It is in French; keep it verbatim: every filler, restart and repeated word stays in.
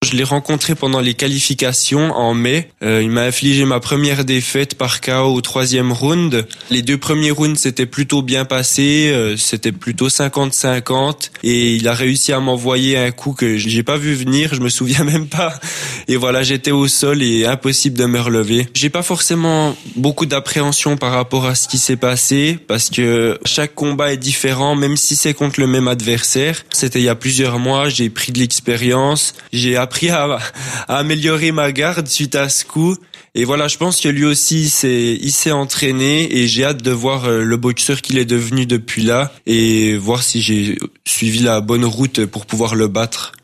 je l'ai rencontré pendant les qualifications en mai. Euh, il m'a infligé ma première défaite par K O au troisième round. Les deux premiers rounds s'étaient plutôt bien passés, euh, c'était plutôt cinquante cinquante et il a réussi à m'envoyer un coup que j'ai pas vu venir, je me souviens même pas. Et voilà, j'étais au sol et impossible de me relever. J'ai pas forcément beaucoup d'appréhension par rapport à ce qui s'est passé parce que chaque combat est différent, même si c'est contre le même adversaire. C'était il y a plusieurs mois, j'ai pris de l'expérience, j'ai appris à, à améliorer ma garde suite à ce coup. Et voilà, je pense que lui aussi, il s'est, il s'est entraîné et j'ai hâte de voir le boxeur qu'il est devenu depuis là et voir si j'ai suivi la bonne route pour pouvoir le battre.